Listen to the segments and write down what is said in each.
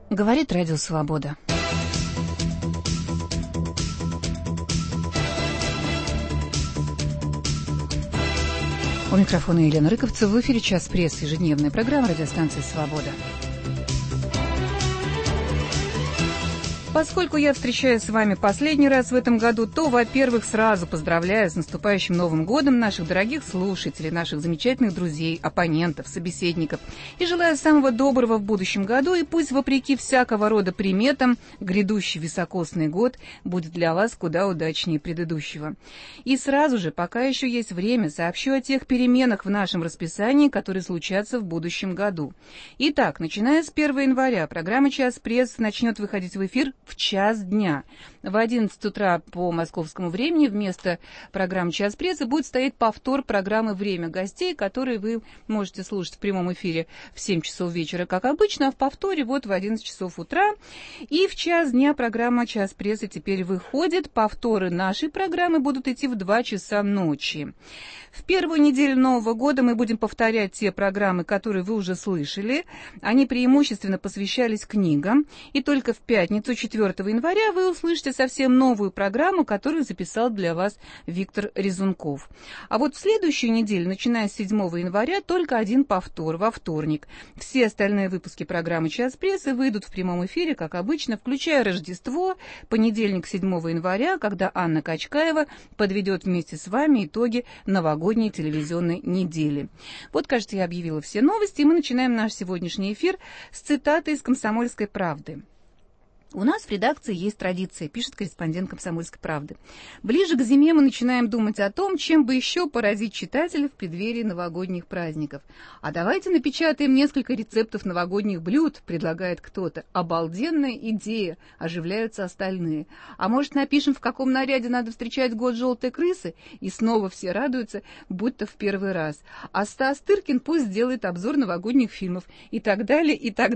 Говорит Радио Свобода. У микрофона Елена Рыковцева. В эфире «Час прессы», ежедневная программа радиостанции «Свобода». Поскольку я встречаюсь с вами последний раз в этом году, то, во-первых, сразу поздравляю с наступающим Новым годом наших дорогих слушателей, наших замечательных друзей, оппонентов, собеседников. И желаю самого доброго в будущем году, и пусть, вопреки всякого рода приметам, грядущий високосный год будет для вас куда удачнее предыдущего. И сразу же, пока еще есть время, сообщу о тех переменах в нашем расписании, которые случатся в будущем году. Итак, начиная с 1 января, программа «Час прессы» начнет выходить в эфир в час дня. В 11 утра по московскому времени вместо программы «Час прессы» будет стоять повтор программы «Время гостей», которые вы можете слушать в прямом эфире в 7 часов вечера, как обычно, а в повторе вот в 11 часов утра. И в час дня программа «Час прессы» теперь выходит. Повторы нашей программы будут идти в 2 часа ночи. В первую неделю Нового года мы будем повторять те программы, которые вы уже слышали. Они преимущественно посвящались книгам. И только в пятницу, 4 января, вы услышите совсем новую программу, которую записал для вас Виктор Резунков. А вот в следующую неделю, начиная с 7 января, только один повтор во вторник. Все остальные выпуски программы «Час прессы» выйдут в прямом эфире, как обычно, включая Рождество, понедельник, 7 января, когда Анна Качкаева подведет вместе с вами итоги новогодней телевизионной недели. Вот, кажется, я объявила все новости, и мы начинаем наш сегодняшний эфир с цитаты из «Комсомольской правды». У нас в редакции есть традиция, пишет корреспондент «Комсомольской правды». Ближе к зиме мы начинаем думать о том, чем бы еще поразить читателя в преддверии новогодних праздников. А давайте напечатаем несколько рецептов новогодних блюд, предлагает кто-то. Обалденная идея, оживляются остальные. А может, напишем, в каком наряде надо встречать год желтой крысы? И снова все радуются, будто в первый раз. А Стас Тыркин пусть сделает обзор новогодних фильмов. И так далее,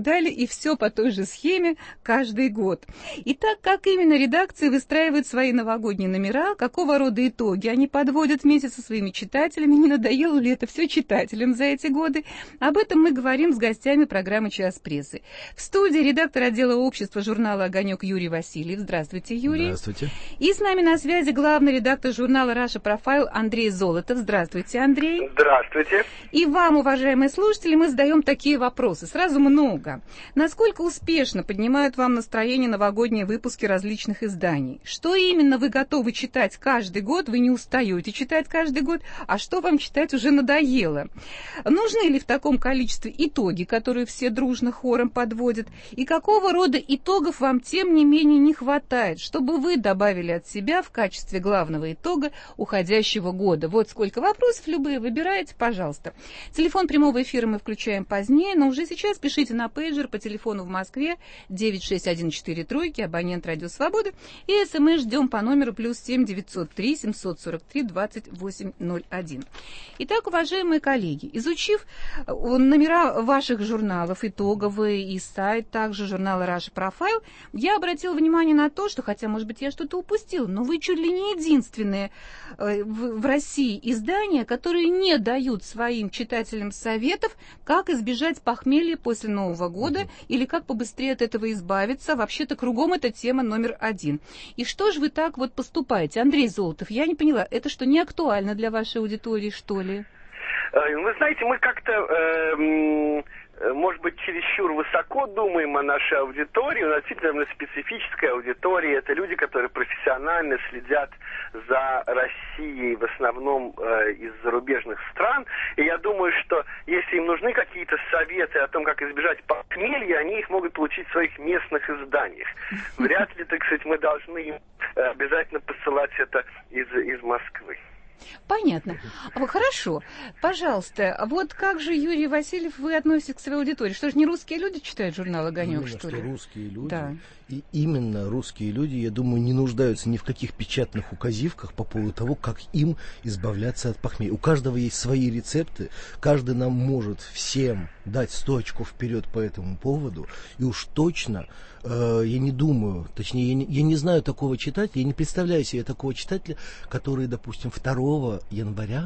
и все по той же схеме каждый год. Итак, как именно редакции выстраивают свои новогодние номера, какого рода итоги они подводят вместе со своими читателями, не надоело ли это все читателям за эти годы? Об этом мы говорим с гостями программы «Час прессы». В студии редактор отдела общества журнала «Огонек» Юрий Васильев. Здравствуйте, Юрий. Здравствуйте. И с нами на связи главный редактор журнала «Раша Профайл» Андрей Золотов. Здравствуйте, Андрей. Здравствуйте. И вам, уважаемые слушатели, мы задаем такие вопросы. Сразу много. Насколько успешно поднимают вам настроение новогодние выпуски различных изданий? Что именно вы готовы читать каждый год? Вы не устаете читать каждый год, а что вам читать уже надоело? Нужны ли в таком количестве итоги, которые все дружно хором подводят? И какого рода итогов вам, тем не менее, не хватает, чтобы вы добавили от себя в качестве главного итога уходящего года? Вот сколько вопросов, любые выбираете, пожалуйста. Телефон прямого эфира мы включаем позднее, но уже сейчас пишите на пейджер по телефону в Москве 96143, абонент Радио Свободы, и СМС ждем по номеру +7 903 743 2801. Итак, уважаемые коллеги, изучив номера ваших журналов, итоговые, и сайт также журнала «Раша Профайл», я обратила внимание на то, что, хотя, может быть, я что-то упустила, но вы чуть ли не единственные в России издания, которые не дают своим читателям советов, как избежать похмелья после Нового года или как побыстрее от этого избавиться. Вообще-то кругом эта тема номер 1. И что же вы так вот поступаете? Андрей Золотов, я не поняла, это что, не актуально для вашей аудитории, что ли? Вы знаете, мы как-то, может быть, чересчур высоко думаем о нашей аудитории. У нас действительно специфическая аудитория. Это люди, которые профессионально следят за Россией, в основном из зарубежных стран. И я думаю, что если им нужны какие-то советы о том, как избежать похмелья, они их могут получить в своих местных изданиях. Вряд ли, так сказать, мы должны им обязательно посылать это из Москвы. Понятно. Хорошо. Пожалуйста, вот как же, Юрий Васильев, вы относитесь к своей аудитории? Что же, не русские люди читают журнал «Огонек», именно, что ли? Русские люди. Да. И именно русские люди, я думаю, не нуждаются ни в каких печатных указивках по поводу того, как им избавляться от похмелья. У каждого есть свои рецепты, каждый нам может всем дать 100 очков вперед по этому поводу. И уж точно, я не думаю, точнее, я не знаю такого читателя, я не представляю себе такого читателя, который, допустим, 2 января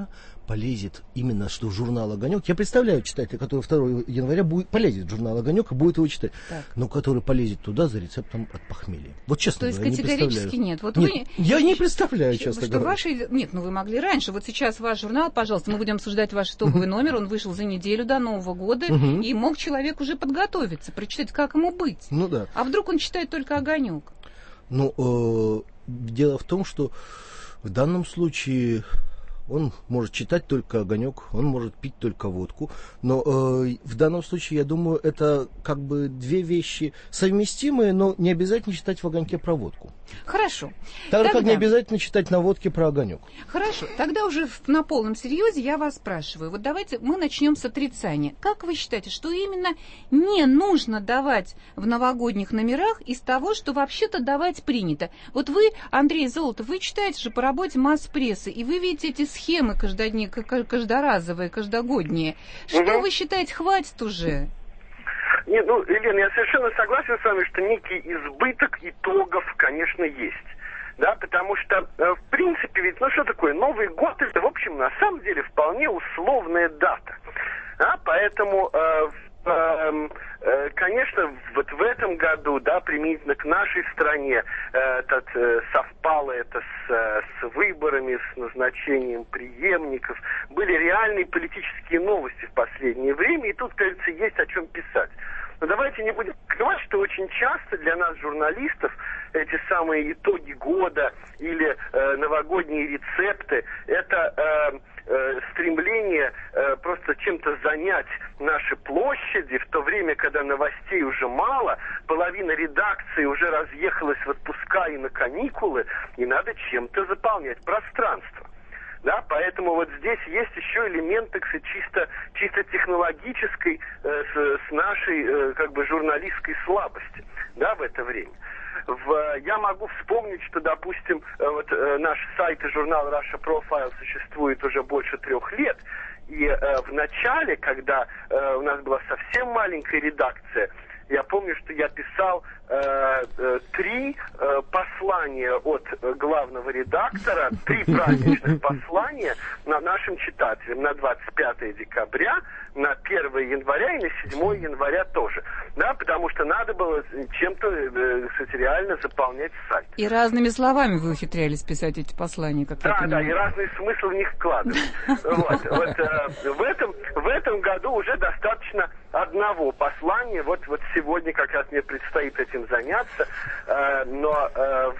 полезет именно что в журнал «Огонек». Я представляю читателя, который 2 января полезет в журнал «Огонек» и будет его читать. Так. Но который полезет туда за рецептом от похмелья. Вот честно говоря, не представляю. То есть категорически нет? Вот нет, я не представляю, честно говоря. Нет, вы могли раньше. Вот сейчас ваш журнал, пожалуйста, мы будем обсуждать ваш итоговый номер. Он вышел за неделю до Нового года. И мог человек уже подготовиться, прочитать, как ему быть. Ну да. А вдруг он читает только «Огонек»? Ну, дело в том, что в данном случае он может читать только «Огонек», он может пить только водку. Но в данном случае, я думаю, это как бы две вещи совместимые, но не обязательно читать в «Огоньке» про водку. Хорошо. Так как не обязательно читать на водке про «Огонек». Хорошо. Тогда уже на полном серьезе я вас спрашиваю. Вот давайте мы начнем с отрицания. Как вы считаете, что именно не нужно давать в новогодних номерах из того, что вообще-то давать принято? Вот вы, Андрей Золотов, вы читаете же по работе масс-прессы, и вы видите эти схемы каждоразовые, каждогодние. Что вы считаете, хватит уже? Нет, Елена, я совершенно согласен с вами, что некий избыток итогов, конечно, есть. Да, потому что, в принципе, ведь, что такое? Новый год, это, в общем, на самом деле, вполне условная дата. Поэтому, конечно, вот в этом году, да, применительно к нашей стране, совпало это с выборами, с назначением преемников. Были реальные политические новости в последнее время, и тут, кажется, есть о чем писать. Но давайте не будем скрывать, что очень часто для нас, журналистов, эти самые итоги года или новогодние рецепты, это стремление просто чем-то занять наши площади, в то время, когда новостей уже мало, половина редакции уже разъехалась в отпуска и на каникулы, и надо чем-то заполнять пространство. Да, поэтому вот здесь есть еще элемент, так сказать, чисто технологической, с нашей, как бы, журналистской слабости, да, в это время. Я могу вспомнить, что, допустим, вот наш сайт и журнал Russia Profile существует уже больше 3 лет, и в начале, когда у нас была совсем маленькая редакция, я помню, что я писал 3 послания от главного редактора, 3 праздничных послания нашим читателям на 25 декабря, на 1 января и на 7 января тоже. Да, потому что надо было чем-то, кстати, реально заполнять сайт. И разными словами вы ухитрялись писать эти послания, как я понимаю. Да, и разный смысл в них вкладывать. В этом году уже достаточно одного послания. Вот сегодня как раз мне предстоит этим заняться. Но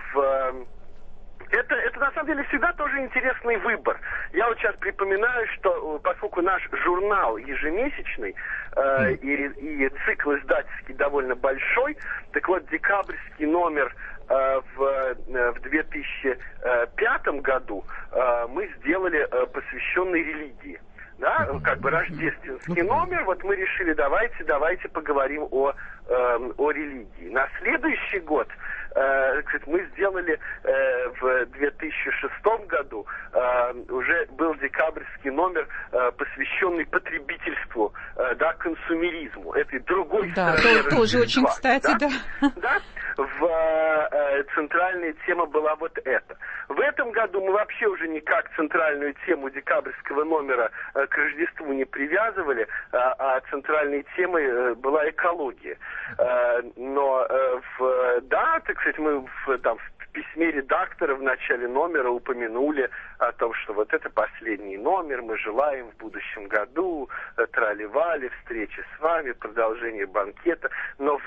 это на самом деле всегда тоже интересный выбор. Я вот сейчас припоминаю, что поскольку наш журнал ежемесячный и цикл издательский довольно большой, так вот декабрьский номер в 2005 году мы сделали посвященный религии. Да, как бы рождественский номер, вот мы решили, давайте поговорим о религии. На следующий год, мы сделали в 2006 году, уже был декабрьский номер, посвященный потребительству, да, консумеризму, этой другой стороны. Да, тоже очень кстати, да. Да? Центральная тема была вот эта. В этом году мы вообще уже никак центральную тему декабрьского номера к Рождеству не привязывали, а центральной темой была экология. Но так сказать, мы в письме редактора в начале номера упомянули о том, что вот это последний номер, мы желаем в будущем году трали-вали, встречи с вами, продолжение банкета, но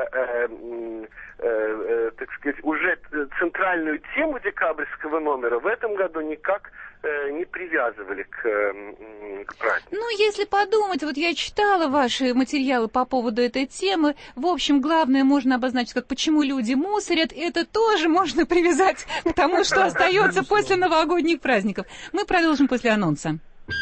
так сказать, уже центральную тему декабрьского номера в этом году никак не привязывали к празднику. Ну, если подумать, вот я читала ваши материалы по поводу этой темы, в общем, главное можно обозначить, как почему люди мусорят, это тоже можно привязать к тому, что остается после новогодних праздников. Мы продолжим после анонса.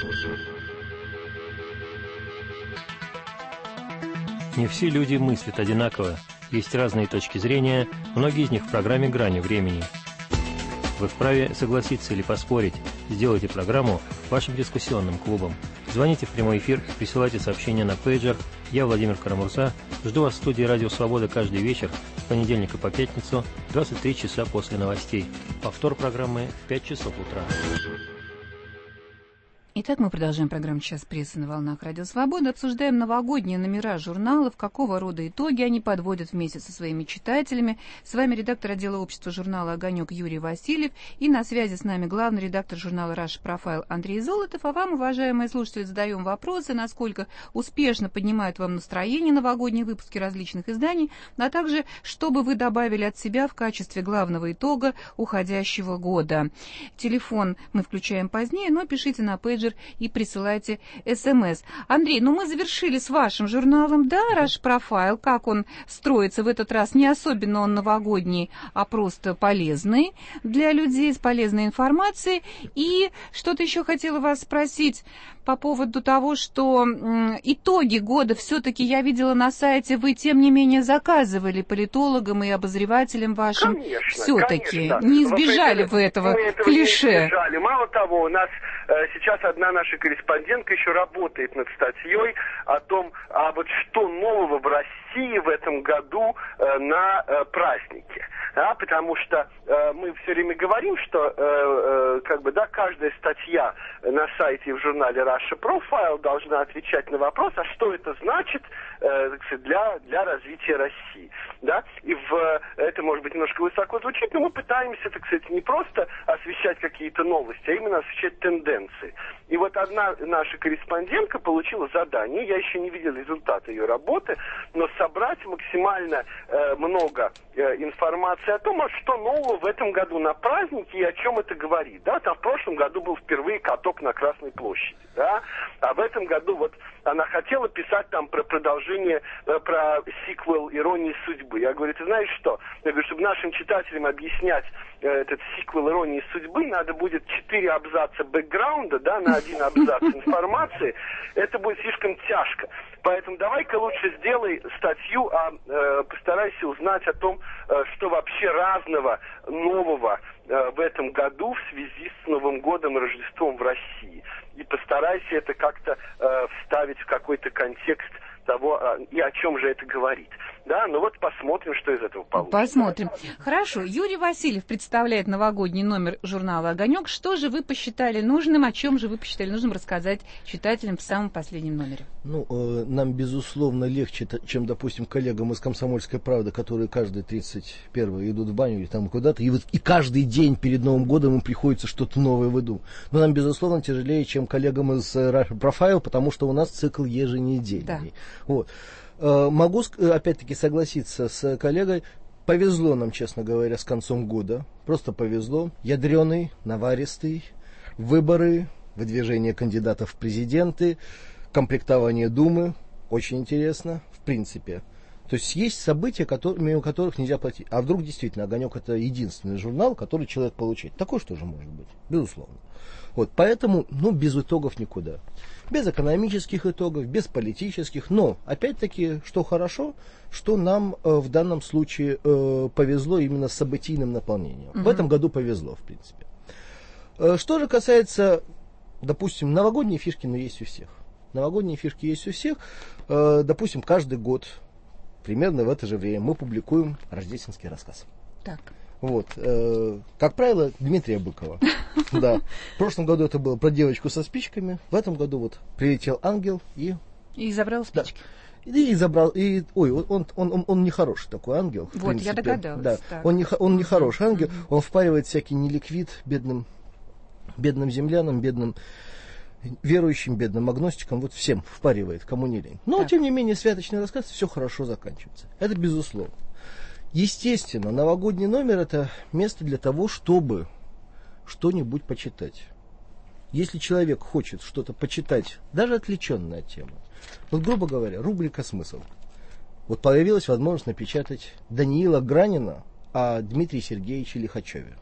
Не все люди мыслят одинаково. Есть разные точки зрения, многие из них в программе «Грани времени». Вы вправе согласиться или поспорить. Сделайте программу вашим дискуссионным клубом. Звоните в прямой эфир, присылайте сообщения на пейджер. Я Владимир Карамурза. Жду вас в студии «Радио Свобода» каждый вечер с понедельника по пятницу, 23 часа после новостей. Повтор программы в 5 часов утра. Итак, мы продолжаем программу «Час прессы» на волнах Радио Свобода. Обсуждаем новогодние номера журналов, какого рода итоги они подводят вместе со своими читателями. С вами редактор отдела общества журнала «Огонек» Юрий Васильев. И на связи с нами главный редактор журнала «Rush Profile» Андрей Золотов. А вам, уважаемые слушатели, задаем вопросы, насколько успешно поднимают вам настроение новогодние выпуски различных изданий, а также, что бы вы добавили от себя в качестве главного итога уходящего года. Телефон мы включаем позднее, но пишите на пейджер и присылайте СМС. Андрей, мы завершили с вашим журналом, да, Rush Profile, как он строится в этот раз, не особенно он новогодний, а просто полезный для людей, с полезной информацией. И что-то еще хотела вас спросить по поводу того, что итоги года все-таки я видела на сайте, вы тем не менее заказывали политологам и обозревателям вашим. Все-таки не избежали вы этого клише. Не избежали. Мало того, у нас сейчас одна наша корреспондентка еще работает над статьей о том, вот что нового в России в этом году на празднике. Да, потому что мы все время говорим, что каждая статья на сайте и в журнале Russia Profile должна отвечать на вопрос, а что это значит для развития России. Да? И это, может быть, немножко высоко звучит, но мы пытаемся, не просто освещать какие-то новости, а именно освещать тенденции. И вот одна наша корреспондентка получила задание, я еще не видел результата ее работы, но собрать максимально много информации о том, что нового в этом году на празднике и о чем это говорит. Да? Там в прошлом году был впервые каток на Красной площади. Да? А в этом году вот она хотела писать там про продолжение, про сиквел «Иронии судьбы». Я говорю, ты знаешь что? Я говорю, чтобы нашим читателям объяснять этот сиквел «Иронии судьбы», надо будет 4 абзаца бэкграунда, да, на 1 абзац информации. Это будет слишком тяжко. Поэтому давай-ка лучше сделай статью, постарайся узнать о том, что вообще разного, нового в этом году в связи с Новым годом и Рождеством в России. И постарайся это как-то вставить в какой-то контекст того, и о чем же это говорит. Да, посмотрим, что из этого получится. Посмотрим. Хорошо. Юрий Васильев представляет новогодний номер журнала «Огонек». Что же вы посчитали нужным, о чем же вы посчитали нужным рассказать читателям в самом последнем номере? Нам, безусловно, легче, чем, допустим, коллегам из «Комсомольской правды», которые каждый 31-го идут в баню или там куда-то, и каждый день перед Новым годом им приходится что-то новое выдумать. Но нам, безусловно, тяжелее, чем коллегам из Russia Profile, потому что у нас цикл еженедельный. Да. Вот. Могу, опять-таки, согласиться с коллегой. Повезло нам, честно говоря, с концом года. Просто повезло. Ядреный, наваристый. Выборы, выдвижение кандидатов в президенты, комплектование Думы. Очень интересно, в принципе. То есть есть события, мимо которых нельзя платить. А вдруг действительно «Огонек» — это единственный журнал, который человек получает. Такое что же может быть, безусловно. Вот, поэтому, без итогов никуда. Без экономических итогов, без политических. Но, опять-таки, что хорошо, что нам в данном случае повезло именно с событийным наполнением. В этом году повезло, в принципе. Что же касается, допустим, новогодние фишки, есть у всех. Новогодние фишки есть у всех. Допустим, каждый год, примерно в это же время, мы публикуем рождественский рассказ. Так. Вот. Как правило, Дмитрия Быкова. Да. В прошлом году это было про девочку со спичками. В этом году прилетел ангел и забрал спички. Да. И забрал. Он нехороший такой ангел. Вот, принципе. Я догадалась. Да. Он нехороший ангел. Он впаривает всякий неликвид бедным землянам, бедным верующим, бедным агностикам, всем впаривает, кому не лень. Но, тем не менее, святочный рассказ, все хорошо заканчивается. Это безусловно. Естественно, новогодний номер — это место для того, чтобы что-нибудь почитать. Если человек хочет что-то почитать, даже отвлеченное от темы, грубо говоря, рубрика «Смысл». Появилась возможность напечатать Даниила Гранина о Дмитрии Сергеевиче Лихачеве.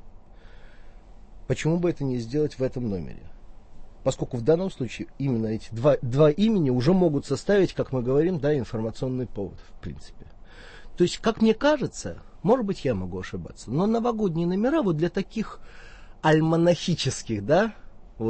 Почему бы это не сделать в этом номере? Поскольку в данном случае именно эти два имени уже могут составить, как мы говорим, информационный повод, в принципе. То есть, как мне кажется, может быть, я могу ошибаться, но новогодние номера для таких альманахических,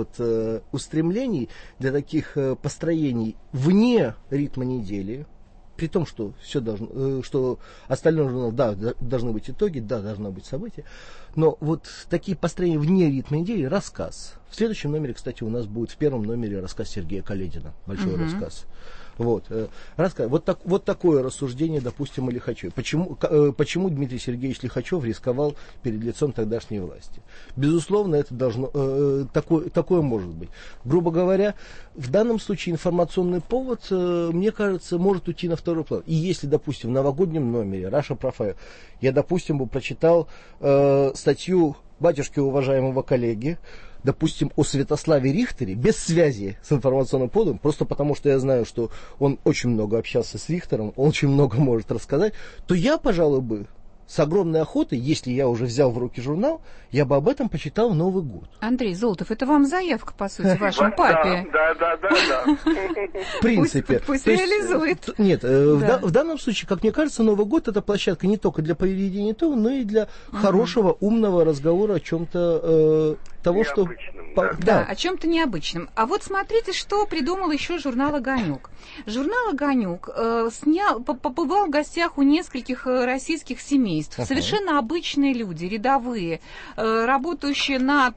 устремлений, для таких построений вне ритма недели, при том, что все должно, что остальное журнал, да, должны быть итоги, да, должно быть событие, но вот такие построения вне ритма недели, рассказ. В следующем номере, кстати, у нас будет в первом номере рассказ Сергея Каледина, большой рассказ. Вот, вот такое рассуждение, допустим, о Лихачеве. Почему Дмитрий Сергеевич Лихачев рисковал перед лицом тогдашней власти? Безусловно, это такое может быть. Грубо говоря, в данном случае информационный повод, мне кажется, может уйти на второй план. И если, допустим, в новогоднем номере Russia Profile я, допустим, бы прочитал статью батюшки уважаемого коллеги, допустим, о Святославе Рихтере, без связи с информационным поводом, просто потому что я знаю, что он очень много общался с Рихтером, он очень много может рассказать, то я, пожалуй, бы с огромной охотой, если я уже взял в руки журнал, я бы об этом почитал в Новый год. Андрей Золотов, это вам заявка, по сути, вашему папе. Да. В принципе. Пусть реализует. Нет, в данном случае, как мне кажется, Новый год — это площадка не только для поведения того, но и для хорошего, умного разговора о чем-то того, что... Да, о чем-то необычном. А вот смотрите, что придумал еще журнал «Огонек». Журнал «Огонек» побывал в гостях у нескольких российских семейств. Совершенно обычные люди, рядовые, работающие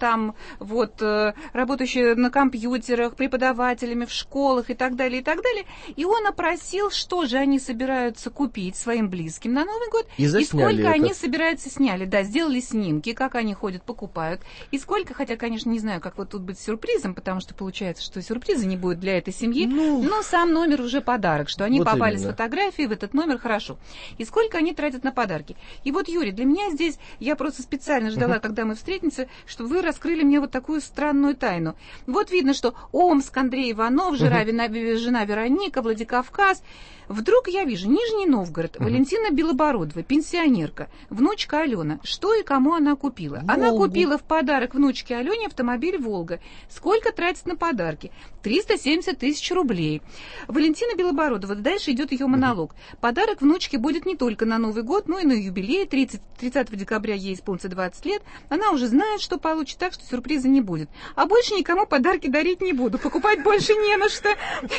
работающие на компьютерах, преподавателями в школах и так далее, и так далее. И он опросил, что же они собираются купить своим близким на Новый год, и сколько они собираются сняли. Да, сделали снимки, как они ходят, покупают, и сколько, хотя, конечно, не знаю, как вот тут быть сюрпризом, потому что получается, что сюрприза не будет для этой семьи, но сам номер уже подарок, что они попали с фотографией в этот номер, хорошо. И сколько они тратят на подарки. И вот, Юрий, для меня здесь, я просто специально ждала, когда мы встретимся, чтобы вы раскрыли мне вот такую странную тайну. Вот видно, что Омск, Андрей Иванов, жена Вероника, Владикавказ. Вдруг я вижу Нижний Новгород, Валентина Белобородова, пенсионерка, внучка Алена. Что и кому она купила? Волгу. Она купила в подарок внучке Алене автомобиль «Волга». Сколько тратит на подарки? 370 тысяч рублей. Валентина Белобородова, дальше идет ее монолог. Подарок внучке будет не только на Новый год, но и на юбилей. 30 декабря ей исполнится 20 лет. Она уже знает, что получит, так что сюрприза не будет. А больше никому подарки дарить не буду. Покупать больше не на что.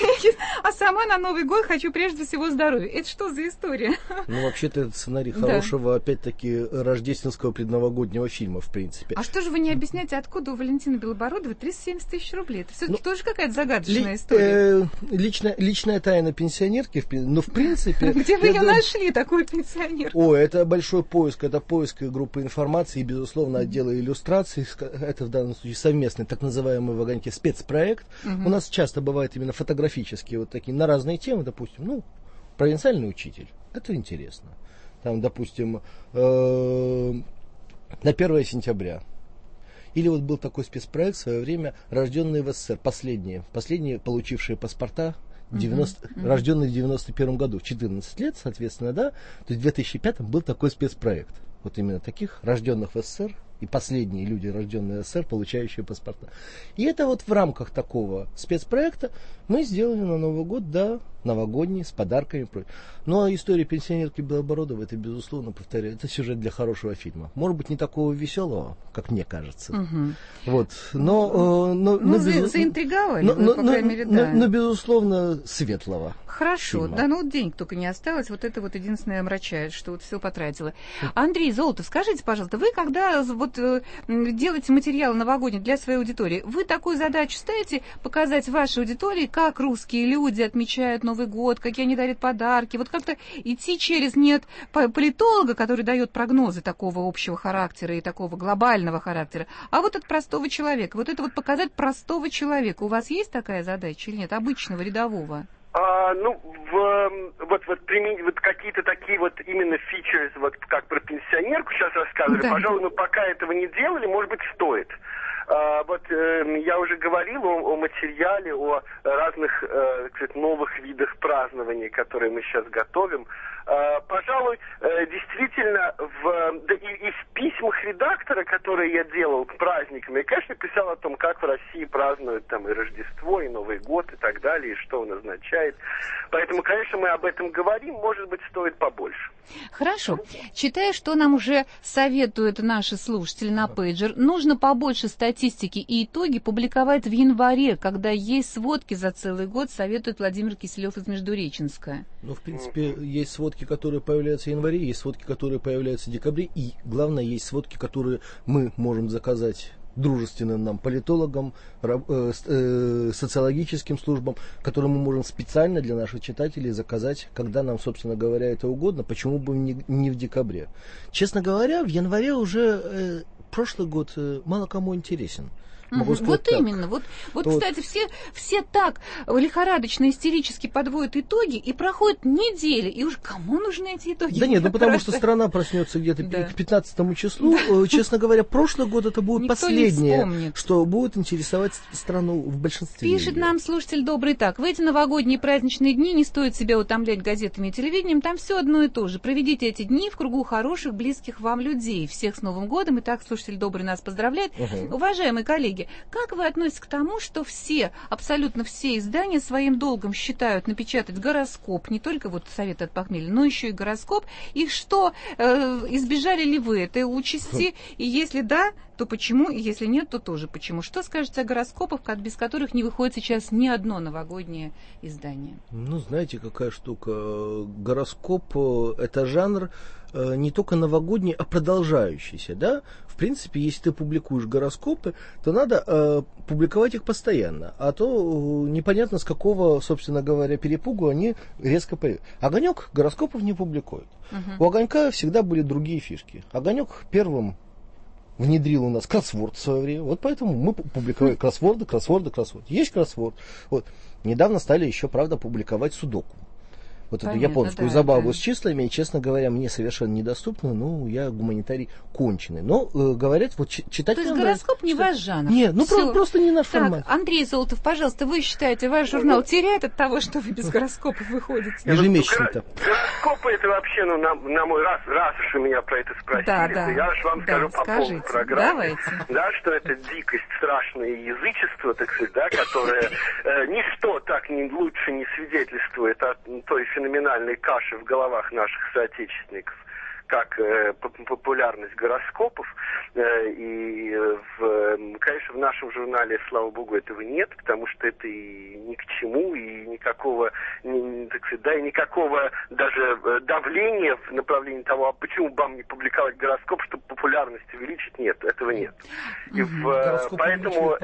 А сама на Новый год хочу прежде всего здоровья. Это что за история? Ну, вообще-то это сценарий хорошего, опять-таки, рождественского предновогоднего фильма, в принципе. А что же вы не объясняете, откуда у Валентины Белобородовой 370 тысяч рублей? Это все-таки тоже какая-то загадочная история. Личная тайна пенсионерки, но в принципе... Где вы ее нашли, такую пенсионерку? О, это большой поиск, это поиск группы информации и, безусловно, отдела иллюстраций. Это в данном случае совместный, так называемый в «Огоньке» спецпроект. У нас часто бывает именно фотографические вот такие, на разные темы, допустим, провинциальный учитель. Это интересно. Там, допустим, на 1 сентября. Или вот был такой спецпроект в свое время «Рожденные в СССР», последние получившие паспорта, рожденные в 91 году, 14 лет, соответственно, да. То есть в 2005 был такой спецпроект. Вот именно таких, рожденных в СССР, и последние люди, рожденные в СССР, получающие паспорта. И это вот в рамках такого спецпроекта мы сделали на Новый год, да, новогодний, с подарками. Ну, а история пенсионерки Белобородовой, это, безусловно, повторяю, это сюжет для хорошего фильма. Может быть, не такого веселого, как мне кажется. Вот. Заинтриговали, по крайней мере, да. Но, безусловно, светлого. Хорошо, фильма. да, вот денег только не осталось, вот это вот единственное омрачает, что вот все потратила. Андрей Золотов, скажите, пожалуйста, вы когда делаете материалы новогодние для своей аудитории, вы такую задачу ставите показать вашей аудитории, как русские люди отмечают Новый год, какие они дарят подарки, вот как-то идти через политолога, который дает прогнозы такого общего характера и такого глобального характера, а вот от простого человека, вот это вот показать простого человека. У вас есть такая задача или нет, обычного, рядового? Вот какие-то такие вот именно features, вот как про пенсионерку сейчас рассказывали, да. Пожалуй, мы пока этого не делали, может быть, стоит. Я уже говорил о материале, о разных, новых видах празднований, которые мы сейчас готовим. Пожалуй, действительно, и в письмах редактора, которые я делал к праздникам, я, конечно, писал о том, как в России празднуют там и Рождество, и Новый год, и так далее, и что он означает. Поэтому, конечно, мы об этом говорим, может быть, стоит побольше. Хорошо. Читая, что нам уже советуют наши слушатели на пейджер, нужно побольше статистики и итоги публиковать в январе, когда есть сводки за целый год, советует Владимир Киселев из Междуреченска. Ну, в принципе, есть сводки, которые появляются в январе, есть сводки, которые появляются в декабре, и, главное, есть сводки, которые мы можем заказать дружественным нам политологам, социологическим службам, которые мы можем специально для наших читателей заказать, когда нам, собственно говоря, это угодно, почему бы не в декабре. Честно говоря, в январе уже прошлый год мало кому интересен. Вот так. Именно. Вот, кстати, все так лихорадочно, истерически подводят итоги, и проходят недели, и уж кому нужны эти итоги? Да нет, потому что страна проснется где-то к 15 числу. Честно говоря, прошлый год это будет последнее, что будет интересовать страну в большинстве. Пишет нам слушатель добрый так: в эти новогодние праздничные дни не стоит себя утомлять газетами и телевидением, там все одно и то же. Проведите эти дни в кругу хороших, близких вам людей. Всех с Новым годом. Итак, слушатель добрый нас поздравляет. Уважаемые коллеги, как вы относитесь к тому, что абсолютно все издания своим долгом считают напечатать гороскоп, не только вот советы от похмелья, но еще и гороскоп, и что, избежали ли вы этой участи, и если да, то почему, и если нет, то тоже почему? Что скажете о гороскопах, без которых не выходит сейчас ни одно новогоднее издание? Ну, знаете, какая штука. Гороскоп – это жанр не только новогодний, а продолжающийся, да? В принципе, если ты публикуешь гороскопы, то надо публиковать их постоянно, а то непонятно, с какого, собственно говоря, перепугу они резко появятся. Огонек гороскопов не публикует. У Огонька всегда были другие фишки. Огонек первым внедрил у нас кроссворд в свое время. Вот поэтому мы публиковали кроссворды. Есть кроссворд. Вот. Недавно стали еще, правда, публиковать судоку. Вот эту японскую забаву с числами, и, честно говоря, мне совершенно недоступно, ну, я гуманитарий конченый. Но, говорят, вот читать... То есть гороскоп не ваш жанр? Нет, просто не наш формат. Андрей Золотов, пожалуйста, вы считаете, ваш журнал теряет от того, что вы без гороскопов выходите? Ежемесячно-то. Гороскопы это вообще, на мой раз уж вы меня про это спросили, то я уж вам скажу по поводу программы. Да, что это дикость, страшное язычество, так сказать, да, которое ничто так лучше не свидетельствует о той феноменальной каши в головах наших соотечественников, как популярность гороскопов. И, конечно, в нашем журнале, слава богу, этого нет, потому что это и ни к чему, и никакого, так сказать, да, и никакого даже давления в направлении того, а почему бы вам не публиковать гороскоп, чтобы популярность увеличить, нет, этого нет. И поэтому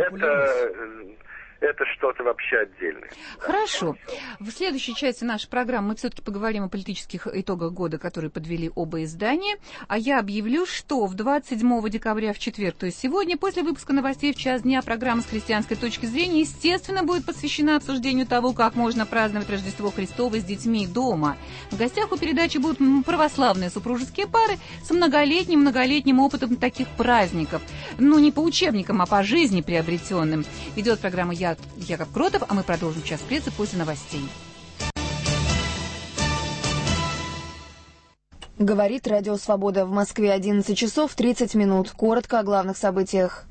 это что-то вообще отдельное. Хорошо. В следующей части нашей программы мы все-таки поговорим о политических итогах года, которые подвели оба издания. А я объявлю, что в 27 декабря в четверг, то есть сегодня, после выпуска новостей в час дня, программа с христианской точки зрения, естественно, будет посвящена обсуждению того, как можно праздновать Рождество Христово с детьми дома. В гостях у передачи будут православные супружеские пары с многолетним опытом таких праздников. Ну, не по учебникам, а по жизни приобретенным. Ведет программу Яков Кротов, а мы продолжим час прессы после новостей. Говорит Радио Свобода. В Москве 11 часов 30 минут. Коротко о главных событиях.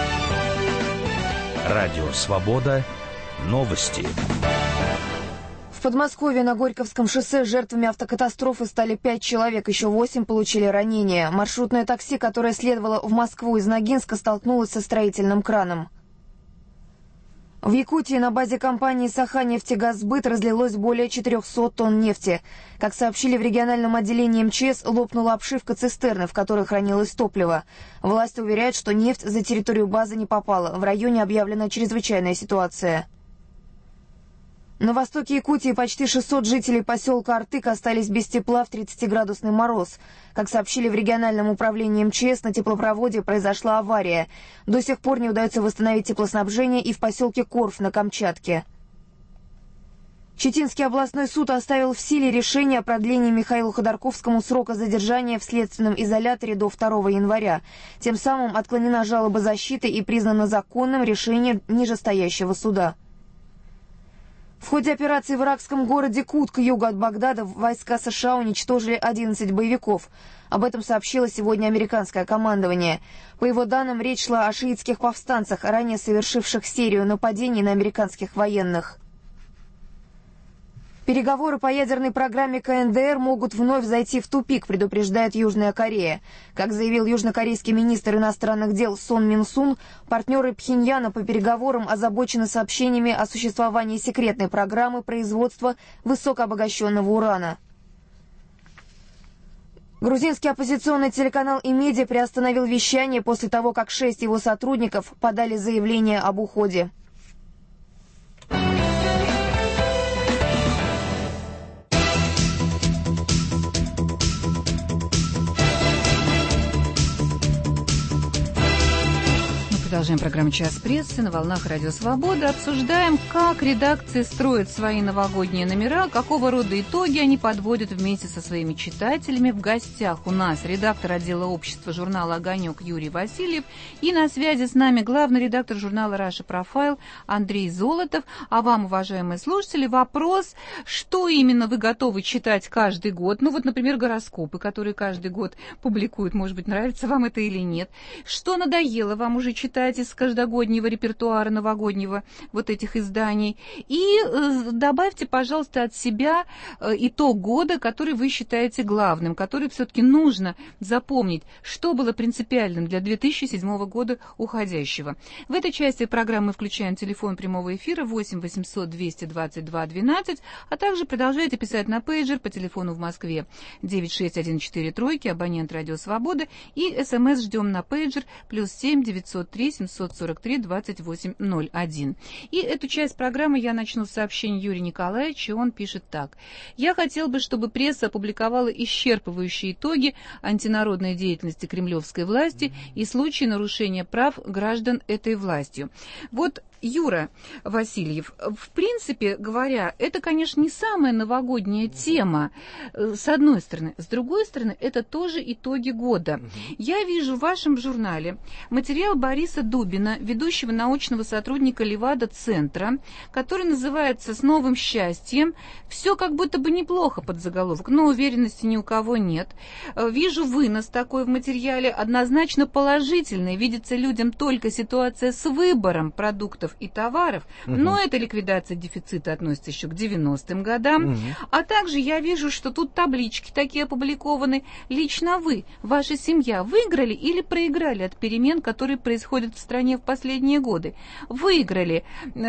Радио Свобода. Новости. В Подмосковье на Горьковском шоссе жертвами автокатастрофы стали 5 человек, еще 8 получили ранения. Маршрутное такси, которое следовало в Москву из Ногинска, столкнулось со строительным краном. В Якутии на базе компании «Саханефтегазсбыт» разлилось более 400 тонн нефти. Как сообщили в региональном отделении МЧС, лопнула обшивка цистерны, в которой хранилось топливо. Власти уверяют, что нефть за территорию базы не попала. В районе объявлена чрезвычайная ситуация. На востоке Якутии почти 600 жителей поселка Артык остались без тепла в 30-градусный мороз. Как сообщили в региональном управлении МЧС, на теплопроводе произошла авария. До сих пор не удается восстановить теплоснабжение и в поселке Корф на Камчатке. Читинский областной суд оставил в силе решение о продлении Михаилу Ходорковскому срока задержания в следственном изоляторе до 2 января. Тем самым отклонена жалоба защиты и признано законным решение нижестоящего суда. В ходе операции в иракском городе Кут к югу от Багдада войска США уничтожили 11 боевиков. Об этом сообщило сегодня американское командование. По его данным, речь шла о шиитских повстанцах, ранее совершивших серию нападений на американских военных. Переговоры по ядерной программе КНДР могут вновь зайти в тупик, предупреждает Южная Корея. Как заявил южнокорейский министр иностранных дел Сон Мин Сун, партнеры Пхеньяна по переговорам озабочены сообщениями о существовании секретной программы производства высокообогащенного урана. Грузинский оппозиционный телеканал «Имедиа» приостановил вещание после того, как 6 его сотрудников подали заявление об уходе. Продолжаем программу «Час прессы» на волнах Радио Свобода. Обсуждаем, как редакции строят свои новогодние номера, какого рода итоги они подводят вместе со своими читателями. В гостях у нас редактор отдела общества журнала «Огонек» Юрий Васильев. И на связи с нами главный редактор журнала «Russia Profile» Андрей Золотов. А вам, уважаемые слушатели, вопрос, что именно вы готовы читать каждый год? Ну вот, например, гороскопы, которые каждый год публикуют. Может быть, нравится вам это или нет. Что надоело вам уже читать из каждогоднего репертуара новогоднего вот этих изданий. И добавьте, пожалуйста, от себя итог года, который вы считаете главным, который все-таки нужно запомнить, что было принципиальным для 2007 года уходящего. В этой части программы мы включаем телефон прямого эфира 8 800 222 12, а также продолжайте писать на пейджер по телефону в Москве 9614 абонент Радио Свобода, и СМС ждем на пейджер +7 903 743 2801. И эту часть программы я начну с сообщения Юрия Николаевича. Он пишет так. «Я хотел бы, чтобы пресса опубликовала исчерпывающие итоги антинародной деятельности кремлевской власти и случаи нарушения прав граждан этой властью». Вот, Юра Васильев, в принципе говоря, это, конечно, не самая новогодняя тема, с одной стороны. С другой стороны, это тоже итоги года. Я вижу в вашем журнале материал Бориса Дубина, ведущего научного сотрудника Левада-центра, который называется «С новым счастьем». Все как будто бы неплохо под заголовок, но уверенности ни у кого нет. Вижу вынос такой в материале, однозначно положительный. Видится людям только ситуация с выбором продуктов и товаров, но эта ликвидация дефицита относится еще к 90-м годам. А также я вижу, что тут таблички такие опубликованы. Лично вы, ваша семья выиграли или проиграли от перемен, которые происходят в стране в последние годы? Выиграли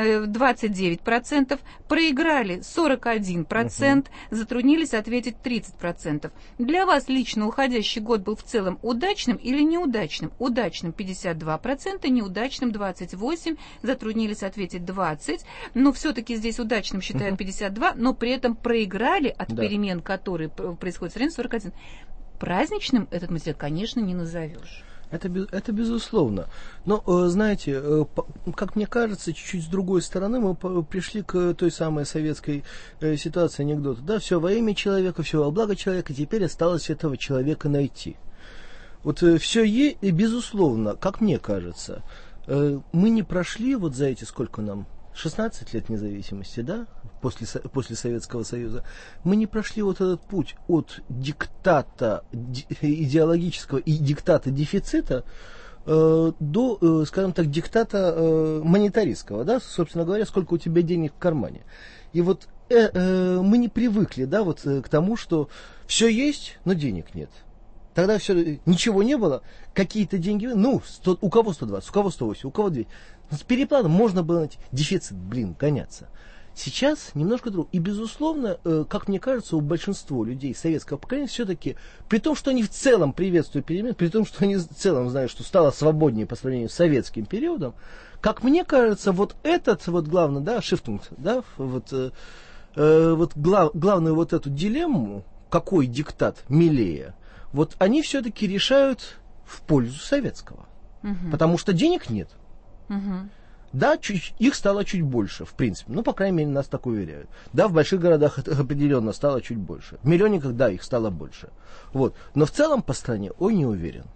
29%, проиграли 41%, затруднились ответить 30%. Для вас лично уходящий год был в целом удачным или неудачным? Удачным 52%, неудачным 28%, затруднились ответить 20%, но все-таки здесь удачным считают 52%, но при этом проиграли от перемен, которые происходят в стране, 41%. Праздничным этот материал, конечно, не назовешь. Это безусловно. Но, знаете, как мне кажется, чуть-чуть с другой стороны мы пришли к той самой советской ситуации анекдота. Да, все во имя человека, все во благо человека, теперь осталось этого человека найти. Вот все и безусловно, как мне кажется, мы не прошли вот за эти, сколько нам, 16 лет независимости, да, после Советского Союза, мы не прошли вот этот путь от диктата идеологического и диктата дефицита до, скажем так, диктата монетаристского, да, собственно говоря, сколько у тебя денег в кармане. И вот мы не привыкли, да, вот к тому, что все есть, но денег нет. Тогда все, ничего не было, какие-то деньги, ну, у кого 120, у кого 180, у кого 200. С переплатом можно было найти дефицит, гоняться. Сейчас немножко другое. И, безусловно, как мне кажется, у большинства людей советского поколения все-таки, при том, что они в целом приветствуют перемены, при том, что они в целом знают, что стало свободнее по сравнению с советским периодом, как мне кажется, вот этот вот главный, да, шифтунг, да, главную вот эту дилемму, какой диктат милее, вот они все-таки решают в пользу советского. Потому что денег нет. Да, их стало чуть больше, в принципе. Ну, по крайней мере, нас так уверяют. Да, в больших городах это определенно стало чуть больше. В миллионниках, да, их стало больше. Вот. Но в целом по стране, не уверен.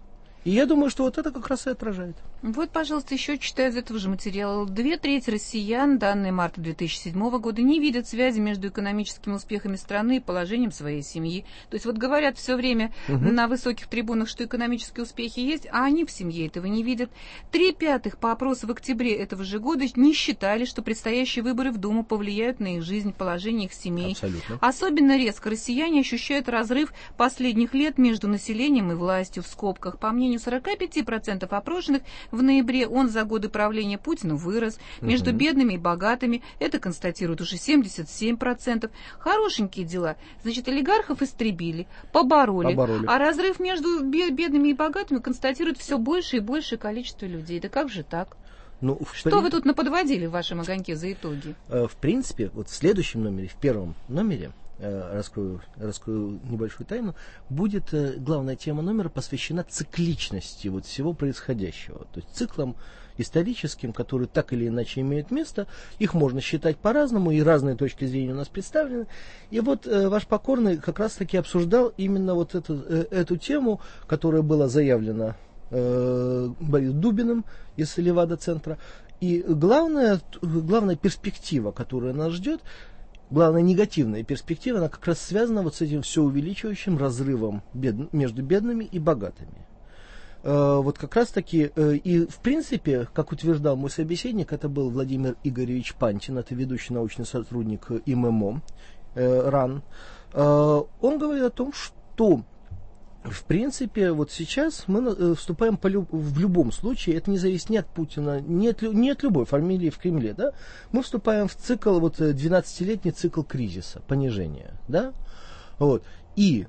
И я думаю, что вот это как раз и отражает. Вот, пожалуйста, еще читаю из этого же материала. 2/3 россиян, данные марта 2007 года, не видят связи между экономическими успехами страны и положением своей семьи. То есть вот говорят все время на высоких трибунах, что экономические успехи есть, а они в семье этого не видят. 3/5 по опросу в октябре этого же года не считали, что предстоящие выборы в Думу повлияют на их жизнь, положение их семей. Абсолютно. Особенно резко россияне ощущают разрыв последних лет между населением и властью, в скобках. По мнению 45% опрошенных, в ноябре он за годы правления Путина вырос. Между бедными и богатыми это констатируют уже 77%. Хорошенькие дела. Значит, олигархов истребили, побороли. А разрыв между бедными и богатыми констатирует все больше и большее количество людей. Да как же так? Ну, что вы тут наподводили в вашем огоньке за итоги? В принципе, вот в следующем номере, в первом номере, раскрою небольшую тайну, будет главная тема номера посвящена цикличности вот всего происходящего. То есть циклам историческим, которые так или иначе имеют место, их можно считать по-разному, и разные точки зрения у нас представлены. И вот ваш покорный как раз-таки обсуждал именно вот эту тему, которая была заявлена Борисом Дубиным из Левада-центра. И главная перспектива, которая нас ждет, главная негативная перспектива, она как раз связана вот с этим все увеличивающим разрывом между бедными и богатыми. Вот как раз таки, и в принципе, как утверждал мой собеседник, это был Владимир Игоревич Пантин, это ведущий научный сотрудник ИММО, РАН. Он говорит о том, что в принципе, вот сейчас мы вступаем в любом случае, это не зависит ни от Путина, ни от любой фамилии в Кремле, да? Мы вступаем в цикл, вот 12-летний цикл кризиса, понижения, да? Вот. И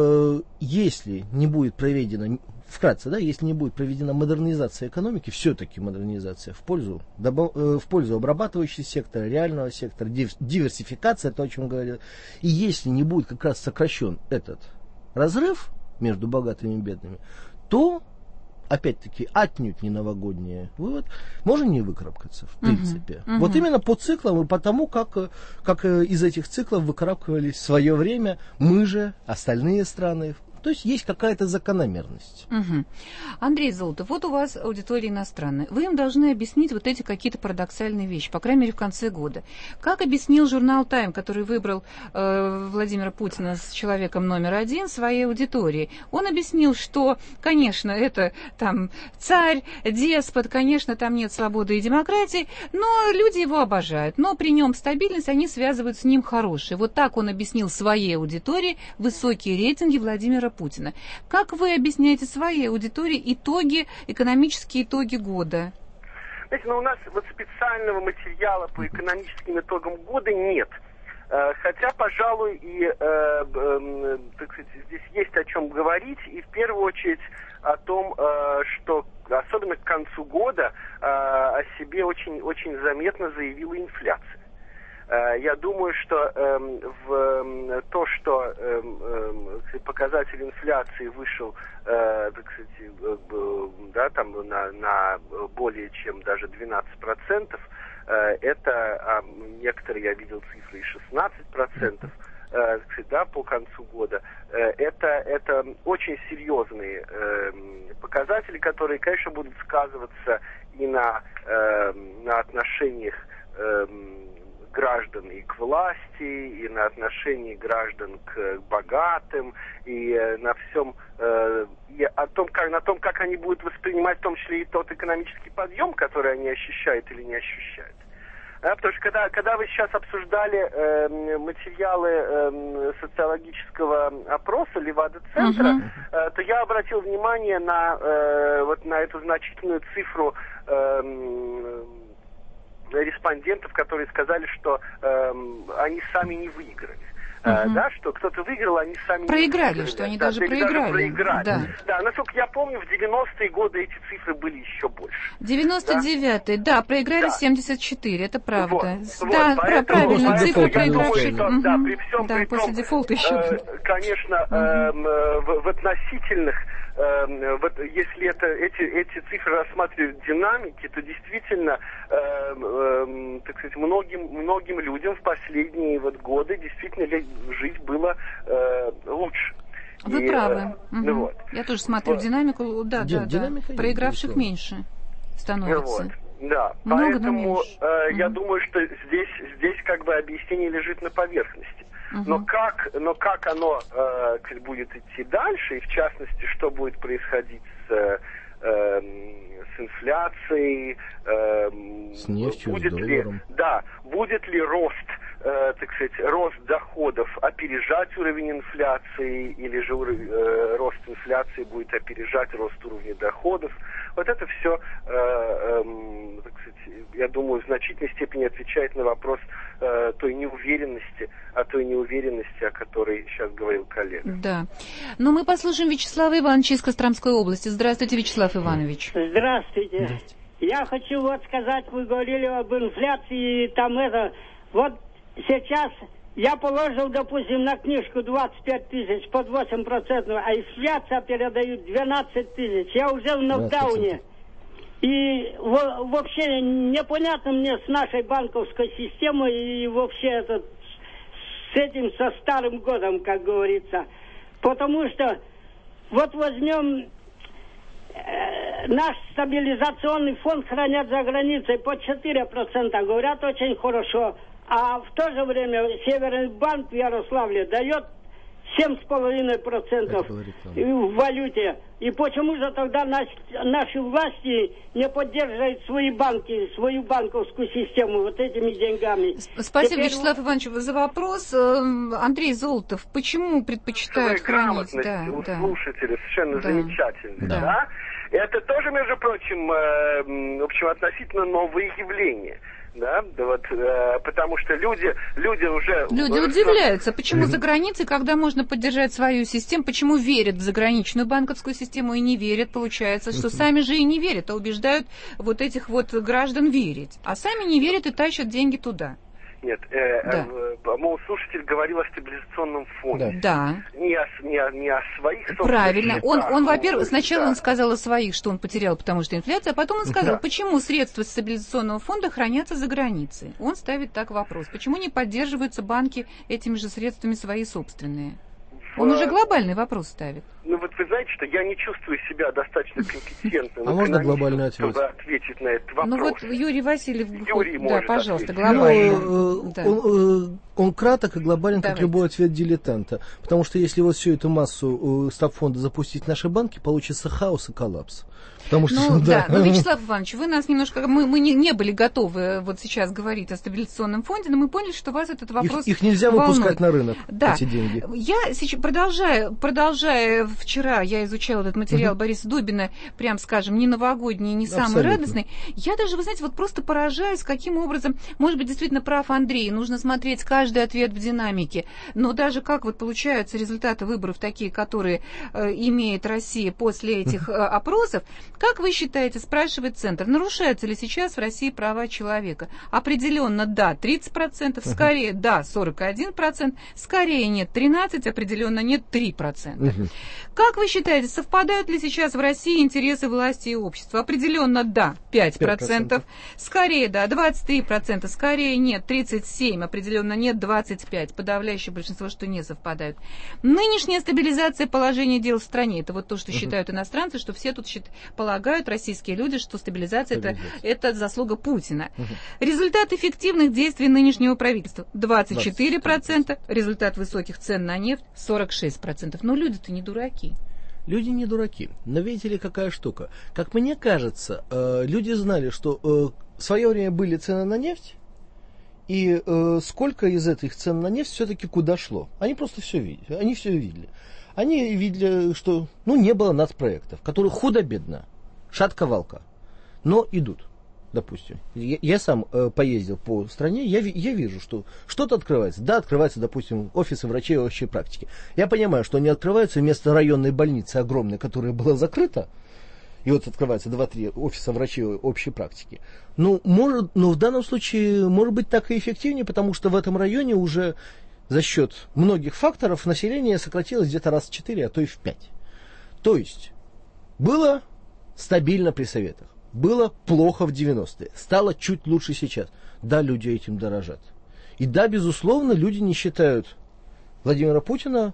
если не будет проведена, вкратце, да, если не будет проведена модернизация экономики, все-таки модернизация в пользу обрабатывающего сектора, реального сектора, диверсификация, то, о чем говорили, и если не будет как раз сокращен этот разрыв между богатыми и бедными, то, опять-таки, отнюдь не новогодний вывод, можно не выкарабкаться, в принципе. Вот именно по циклам и по тому, как из этих циклов выкарабкивались в свое время мы же, остальные страны. То есть есть какая-то закономерность. Андрей Золотов, вот у вас аудитория иностранная. Вы им должны объяснить вот эти какие-то парадоксальные вещи, по крайней мере, в конце года. Как объяснил журнал «Тайм», который выбрал Владимира Путина с человеком номер 1 своей аудитории? Он объяснил, что, конечно, это там царь, деспот, конечно, там нет свободы и демократии, но люди его обожают. Но при нем стабильность, они связывают с ним хорошие. Вот так он объяснил своей аудитории высокие рейтинги Владимира Путина. Как вы объясняете своей аудитории экономические итоги года? Знаете, у нас вот специального материала по экономическим итогам года нет. Хотя, пожалуй, и так сказать, здесь есть о чем говорить, и в первую очередь о том, что особенно к концу года о себе очень, очень заметно заявила инфляция. Я думаю, что то, что показатель инфляции вышел, так сказать, да, там на более чем даже 12%, это некоторые, я видел цифры, и 16%, да, по концу года. Это очень серьезные показатели, которые, конечно, будут сказываться и на отношениях граждан и к власти, и на отношении граждан к богатым, и на всем, и на том, как они будут воспринимать в том числе и тот экономический подъем, который они ощущают или не ощущают. Потому что когда вы сейчас обсуждали материалы социологического опроса Левада-центра, то я обратил внимание на эту значительную цифру респондентов, которые сказали, что они сами не выиграли. Да, что кто-то выиграл, они сами проиграли, не выиграли. Что они даже проиграли. Да, насколько я помню, в 90-е годы эти цифры были еще больше. 99-й, да, проиграли 74, это правда. Вот, да, правильно, цифры проигравшие. Да, при всем, после дефолта еще. Конечно, в относительных, если эти цифры рассматривать в динамике, то действительно, так сказать, многим людям в последние годы действительно жить было лучше. Вы правы. Вот. Я тоже смотрю динамику, да. Динамика Проигравших меньше становится. Вот. Да, много, поэтому я думаю, что здесь как бы объяснение лежит на поверхности. Но как оно будет идти дальше, и в частности, что будет происходить с инфляцией, с нефтью, с долларом. Будет ли рост, рост доходов опережать уровень инфляции, или же рост инфляции будет опережать рост уровня доходов. Вот это все, я думаю, в значительной степени отвечает на вопрос той неуверенности, о которой сейчас говорил коллега. Да. Но мы послушаем Вячеслава Ивановича из Костромской области. Здравствуйте, Вячеслав Иванович. Здравствуйте. Я хочу сказать, вы говорили об инфляции, вот сейчас я положил, допустим, на книжку 25 тысяч под 8%, а инфляция передают 12 тысяч. Я уже в нокдауне. И вообще непонятно мне с нашей банковской системой и вообще со старым годом, как говорится. Потому что вот возьмем наш стабилизационный фонд хранят за границей по 4%, говорят, очень хорошо. А в то же время Северный банк в Ярославле дает 7,5% в валюте. И почему же тогда наши власти не поддерживают свои банки, свою банковскую систему вот этими деньгами? Спасибо, Вячеслав Иванович, за вопрос. Андрей Золотов, почему предпочитают хранить? У слушателей совершенно замечательно. Да? Это тоже, между прочим, в общем, относительно новые явления. Да, потому что люди уже... Люди удивляются, почему за границей, когда можно поддержать свою систему, почему верят в заграничную банковскую систему и не верят, получается, что сами же и не верят, а убеждают вот этих вот граждан верить. А сами не верят и тащат деньги туда. Нет, по-моему, слушатель говорил о стабилизационном фонде. Да. Не о своих собственных. Правильно. Он, во-первых, сначала он сказал о своих, что он потерял, потому что инфляция, а потом он сказал, почему средства стабилизационного фонда хранятся за границей. Он ставит так вопрос. Почему не поддерживаются банки этими же средствами свои собственные? Он уже глобальный вопрос ставит. Ну вот вы знаете, что я не чувствую себя достаточно компетентным. А можно глобальный ответ? Чтобы ответить на этот вопрос. Ну вот Юрий Васильев, может пожалуйста, ответить. глобальный. Он краток и глобален, как любой ответ дилетанта. Потому что если вот всю эту массу стабфонда запустить в наши банки, получится хаос и коллапс. Потому что, но, Вячеслав Иванович, вы нас немножко... Мы не были готовы вот сейчас говорить о стабилизационном фонде, но мы поняли, что вас этот вопрос Их нельзя выпускать на рынок, эти деньги. Я сейчас, продолжая, вчера я изучала этот материал Бориса Дубина, прям скажем, не новогодний, не самый радостный. Я даже, вы знаете, вот просто поражаюсь, каким образом, может быть, действительно прав Андрей, нужно смотреть каждый ответ в динамике, но даже как вот получаются результаты выборов такие, которые имеет Россия после этих опросов. Как вы считаете, спрашивает Центр, нарушаются ли сейчас в России права человека? Определенно да, 30%, скорее да, 41%, скорее нет, 13%, определенно нет, 3%. Как вы считаете, совпадают ли сейчас в России интересы власти и общества? Определенно да, 5%, скорее да, 23%, скорее нет, 37%, определенно нет, 25%, подавляющее большинство, что не совпадают. Нынешняя стабилизация положения дел в стране, это вот то, что считают иностранцы, что все тут полагают, российские люди, что стабилизация это заслуга Путина. Результат эффективных действий нынешнего правительства 24%, результат высоких цен на нефть 46%. Но люди-то не дураки. Люди не дураки. Но видите ли, какая штука? Как мне кажется, люди знали, что в свое время были цены на нефть, и сколько из этих цен на нефть все-таки куда шло. Они просто все видели. Они все видели. Они видели, что не было нацпроектов, которые худо-бедно, шатко-валко, но идут, допустим. Я сам поездил по стране, я вижу, что что-то открывается. Да, открываются, допустим, офисы врачей общей практики. Я понимаю, что они открываются вместо районной больницы огромной, которая была закрыта, и вот открывается 2-3 офиса врачей общей практики. Но в данном случае может быть так и эффективнее, потому что в этом районе уже за счет многих факторов население сократилось где-то раз в 4, а то и в 5. То есть было стабильно при советах, было плохо в 90-е, стало чуть лучше сейчас. Да, люди этим дорожат. И да, безусловно, люди не считают Владимира Путина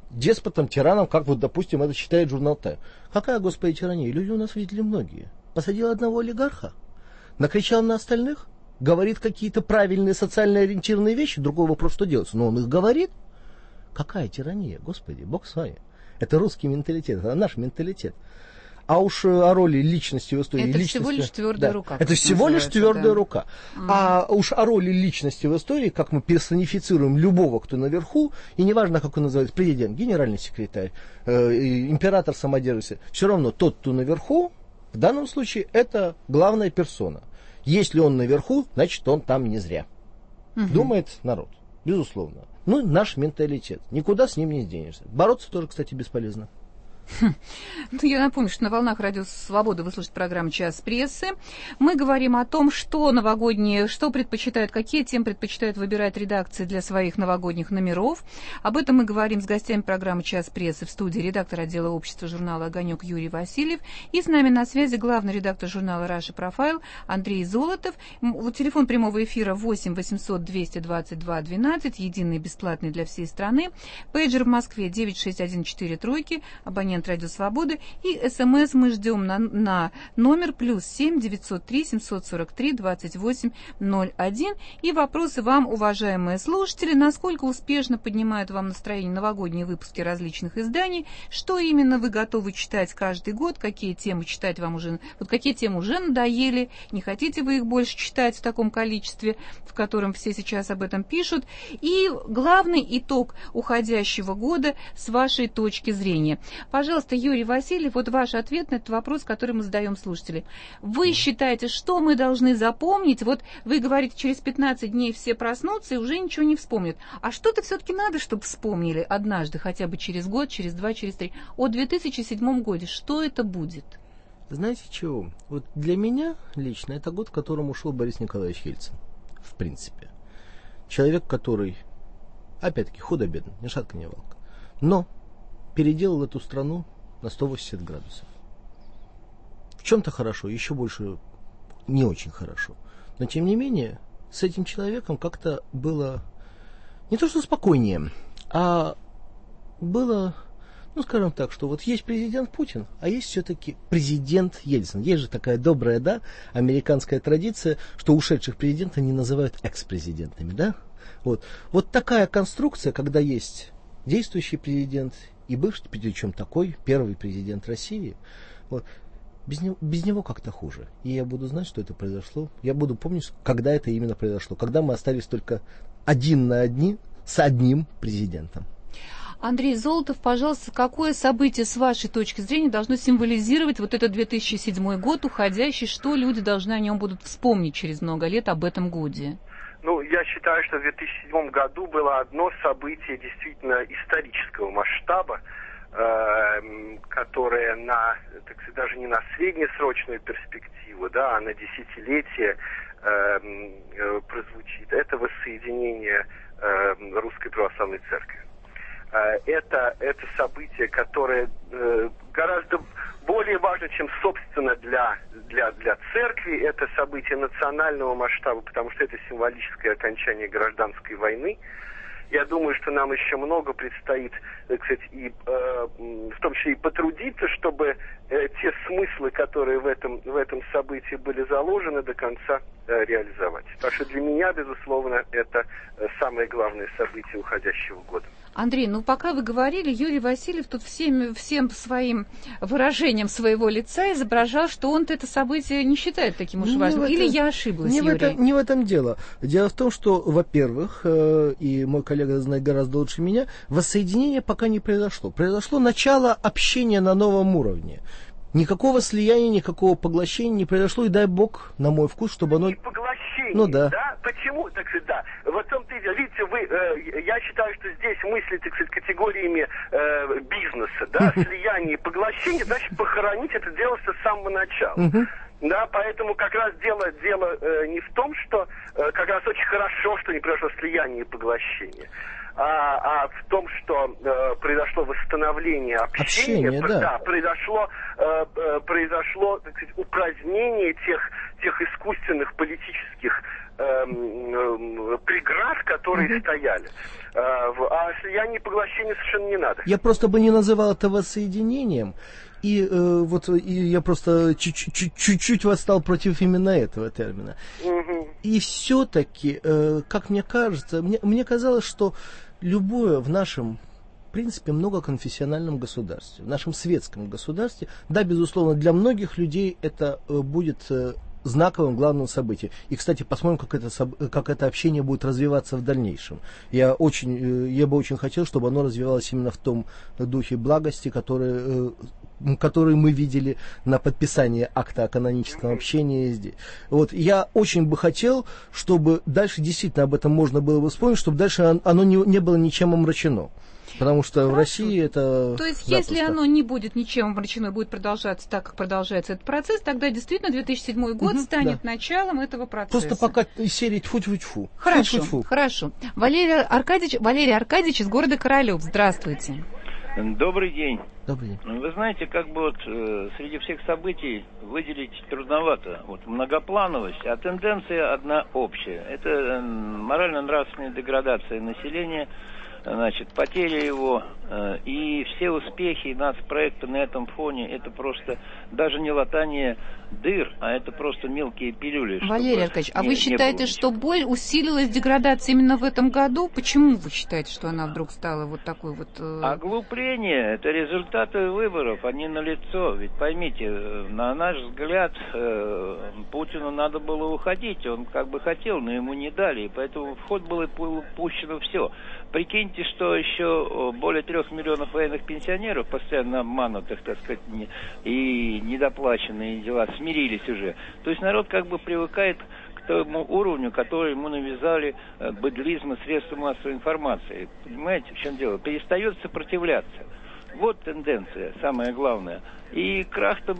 деспотом, тираном, как вот, допустим, это считает журнал Time. Какая, господи, тирания? Люди у нас видели многие. Посадил одного олигарха, накричал на остальных, говорит какие-то правильные социально ориентированные вещи, другой вопрос, что делать. Но он их говорит. Какая тирания, господи, бог с вами. Это русский менталитет, это наш менталитет. А уж о роли личности в истории... Это всего лишь твердая рука. Это всего лишь твердая рука. А уж о роли личности в истории, как мы персонифицируем любого, кто наверху, и неважно, как он называется, президент, генеральный секретарь, император самодержец, все равно тот, кто наверху, в данном случае это главная персона. Если он наверху, значит он там не зря. Думает народ, безусловно. Ну, наш менталитет. Никуда с ним не сденешься. Бороться тоже, кстати, бесполезно. Ну, я напомню, что на волнах Радио Свобода вы слушаете программу «Час прессы». Мы говорим о том, что новогодние, что предпочитают, какие темы предпочитают выбирать редакции для своих новогодних номеров. Об этом мы говорим с гостями программы «Час прессы» в студии редактор отдела общества журнала «Огонек» Юрий Васильев. И с нами на связи главный редактор журнала «Раша Профайл» Андрей Золотов. Телефон прямого эфира 8 800 222 12, единый бесплатный для всей страны. Пейджер в Москве 96143, абонент Радио Свободы, и СМС мы ждем на номер +7 903 743 2801. И вопросы вам, уважаемые слушатели: насколько успешно поднимают вам настроение новогодние выпуски различных изданий, что именно вы готовы читать каждый год, какие темы читать вам уже, вот какие темы уже надоели, не хотите вы их больше читать в таком количестве, в котором все сейчас об этом пишут, и главный итог уходящего года с вашей точки зрения. Пожалуйста, Юрий Васильев, вот ваш ответ на этот вопрос, который мы задаем слушателям. Вы считаете, что мы должны запомнить? Вот вы говорите, через 15 дней все проснутся и уже ничего не вспомнят. А что-то все-таки надо, чтобы вспомнили однажды, хотя бы через год, через 2, через 3. О 2007 году что это будет? Знаете чего? Вот для меня лично это год, в котором ушел Борис Николаевич Ельцин. В принципе. Человек, который, опять-таки, худо-бедно, ни шатка, ни валка. Но переделал эту страну на 180 градусов. В чем-то хорошо, еще больше не очень хорошо. Но, тем не менее, с этим человеком как-то было не то что спокойнее, а было, ну, скажем так, что вот есть президент Путин, а есть все-таки президент Ельцин. Есть же такая добрая, да, американская традиция, что ушедших президентов не называют экс-президентами, да? Вот такая конструкция, когда есть действующий президент и бывший, причем такой, первый президент России, вот, без него как-то хуже. И я буду знать, что это произошло. Я буду помнить, когда это именно произошло. Когда мы остались только один на один с одним президентом. Андрей Золотов, пожалуйста, какое событие, с вашей точки зрения, должно символизировать вот этот 2007 год уходящий? Что люди должны о нем будут вспомнить через много лет об этом годе? Ну, я считаю, что в 2007 году было одно событие действительно исторического масштаба, которое так сказать, даже не на среднесрочную перспективу, да, а на десятилетие прозвучит. Это воссоединение Русской Православной Церкви. Это событие, которое гораздо более важно, чем, собственно, для церкви. Это событие национального масштаба, потому что это символическое окончание гражданской войны. Я думаю, что нам еще много предстоит, так сказать, и в том числе и потрудиться, чтобы те смыслы, которые в этом событии были заложены, до конца реализовать. Так что для меня, безусловно, это самое главное событие уходящего года. Андрей, ну пока вы говорили, Юрий Васильев тут всем своим выражением своего лица изображал, что он это событие не считает таким уж важным. Или я ошиблась, Юрий? Не в этом дело. Дело в том, что, во-первых, и мой коллега знает гораздо лучше меня, воссоединение пока не произошло. Произошло начало общения на новом уровне. Никакого слияния, никакого поглощения не произошло, и дай бог, на мой вкус, чтобы оно... Поглощение, ну, да. Почему, так сказать, да. Вот в том-то и дело. Видите, я считаю, что здесь мыслить, так сказать, категориями бизнеса, да, слияние и поглощение, значит, похоронить это дело с самого начала. Да, поэтому как раз дело не в том, что как раз очень хорошо, что не произошло слияние и поглощение, а в том, что произошло восстановление общения, да. произошло, так сказать, упразднение тех искусственных политических преград, которые стояли. А слияние и поглощение совершенно не надо. Я просто бы не называл это воссоединением. И я просто чуть-чуть восстал против именно этого термина. И все-таки, как мне кажется, мне казалось, что любое в нашем, в принципе, многоконфессиональном государстве, в нашем светском государстве, да, безусловно, для многих людей это будет знаковым, главным событием. И, кстати, посмотрим, как это общение будет развиваться в дальнейшем. Я бы очень хотел, чтобы оно развивалось именно в том духе благости, который мы видели на подписании акта о каноническом общении здесь. Вот, я очень бы хотел, чтобы дальше действительно об этом можно было бы вспомнить, чтобы дальше оно не было ничем омрачено. Потому что в России это... То есть, если оно не будет ничем омрачено, будет продолжаться так, как продолжается этот процесс, тогда действительно 2007 год станет началом этого процесса. Просто пока серии тьфу-тьфу-тьфу. Хорошо, хорошо. Валерий Аркадьевич из города Королёв. Здравствуйте. Добрый день. Добрый день. Вы знаете, среди всех событий выделить трудновато. Многоплановость, а тенденция одна общая. Это морально-нравственная деградация населения, потеря его, и все успехи нацпроекта на этом фоне, это просто даже не латание дыр, а это просто мелкие пилюли. Валерий Аркадьевич, вы считаете, что усилилась деградация именно в этом году? Почему вы считаете, что она вдруг стала вот такой вот... Оглупление, это результаты выборов, они налицо. Ведь поймите, на наш взгляд, Путину надо было уходить, он хотел, но ему не дали, и поэтому в ход было пущено все. Прикиньте, что еще более 3 миллионов военных пенсионеров, постоянно обманутых, и недоплаченные дела, смирились уже. То есть народ привыкает к тому уровню, который ему навязали быдлизм и средства массовой информации. Понимаете, в чем дело? Перестает сопротивляться. Вот тенденция, самое главное. И крах-то,